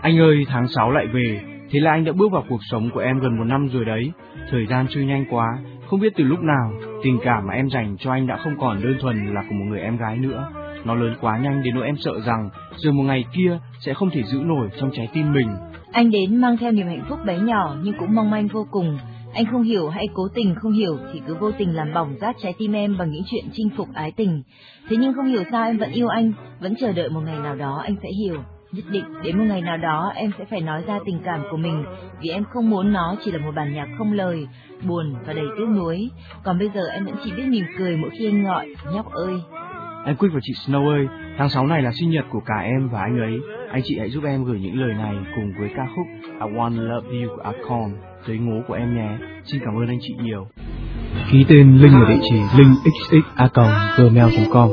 Anh ơi, tháng 6 lại về, thế là anh đã bước vào cuộc sống của em gần 1 năm rồi đấy. Thời gian trôi nhanh quá, không biết từ lúc nào, tình cảm mà em dành cho anh đã không còn đơn thuần là của một người em gái nữa. Nó lớn quá nhanh đến nỗi em sợ rằng rồi một ngày kia sẽ không thể giữ nổi trong trái tim mình. Anh đến mang theo niềm hạnh phúc bé nhỏ nhưng cũng mong manh vô cùng. Anh không hiểu hay cố tình không hiểu thì cứ vô tình làm bỏng rát trái tim em bằng những chuyện chinh phục ái tình. Thế nhưng không hiểu sao em vẫn yêu anh, vẫn chờ đợi một ngày nào đó anh sẽ hiểu. Nhất định đến một ngày nào đó em sẽ phải nói ra tình cảm của mình, vì em không muốn nó chỉ là một bản nhạc không lời, buồn và đầy tiếc nuối. Còn bây giờ em vẫn chỉ biết mỉm cười mỗi khi anh gọi, nhóc ơi. Anh Quick và chị Snow ơi, tháng 6 này là sinh nhật của cả em và anh ấy. Anh chị hãy giúp em gửi những lời này cùng với ca khúc I Wanna Love You của Akon tới ngố của em nhé. Xin cảm ơn anh chị nhiều. Ký tên Linh ở địa chỉ linhxx@gmail.com.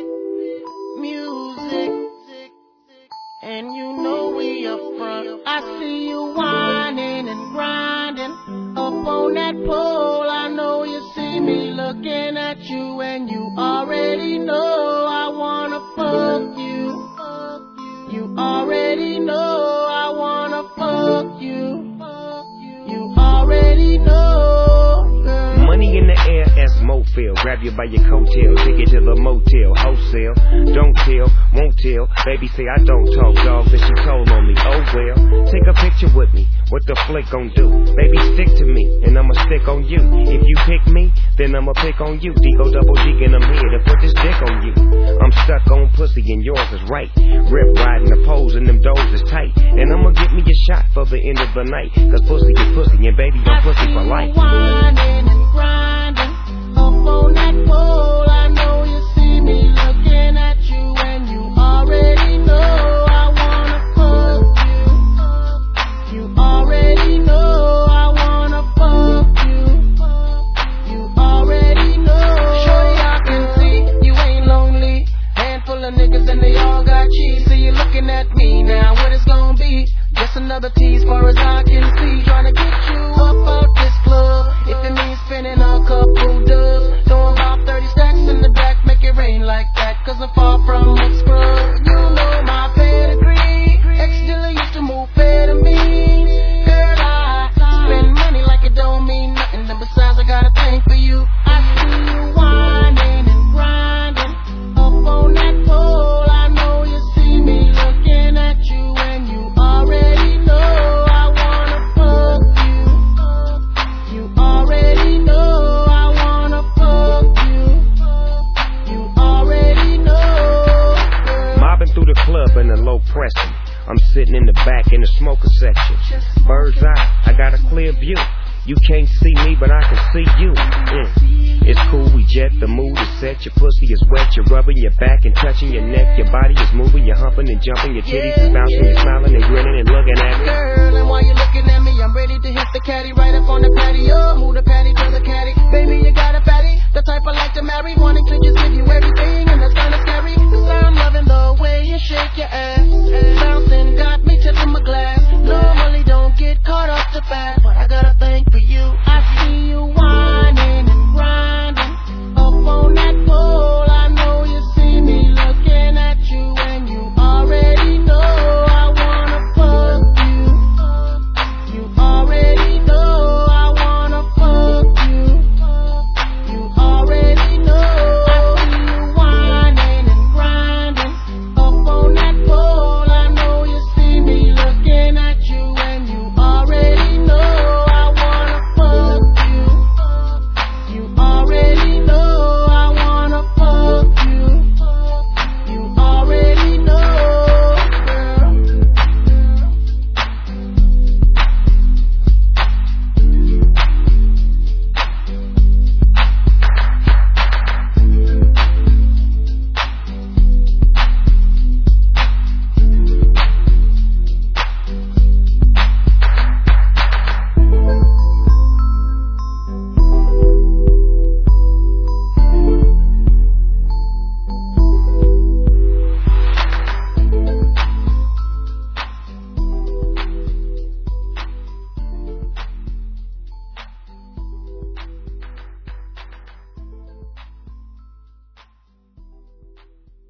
Grab you by your coattail, take it to the motel, wholesale. Don't tell, won't tell. Baby say I don't talk, dog, then she told on me. Oh well, take a picture with me. What the flick gon' do? Baby stick to me, and I'ma stick on you. If you pick me, then I'ma pick on you. Digo double G and I'm here to put this dick on you. I'm stuck on pussy and yours is right. Rip riding the poles and them doors is tight. And I'ma get me a shot for the end of the night. Cause pussy is pussy and baby I'm pussy for life. Whining and grinding up on that pole, I know you see me looking at you, and you already know I wanna fuck you. You already know I wanna fuck you. You already know. Shorty, I can see you ain't lonely. Handful of niggas and they all got cheese. See you looking at me now, what it's gonna be? Just another tease, far as I can see. Trying to get you up out this club. If it means spending a couple dubs, throwing about 30 stacks in the back, make it rain like that. Cause I'm far from a scrub. You know my pedigree. Ex-dealer used to move fair to me. Girl, I spend money like it don't mean nothing. And besides, I got a thing for you. I see you whining and grinding up on that pole. I know you see me looking at you, and you already know I wanna fuck you. You already know I wanna fuck you. You already know. Mobbing through the club in a low pressing. I'm sitting in the back in the smoker section. Bird's eye, I got a clear view. You can't see me, but I can see you. It's cool, we jet, the mood is set. Your pussy is wet, you're rubbing your back and touching your neck. Your body is moving, you're humping and jumping. Your titties is bouncing, you're smiling and grinning and looking at me. Girl, and while you're looking at me, I'm ready to hit the caddy right up on the patio. Move the patty to the caddy. Baby, you got a fatty, the type I like to marry. Wanting to just give you everything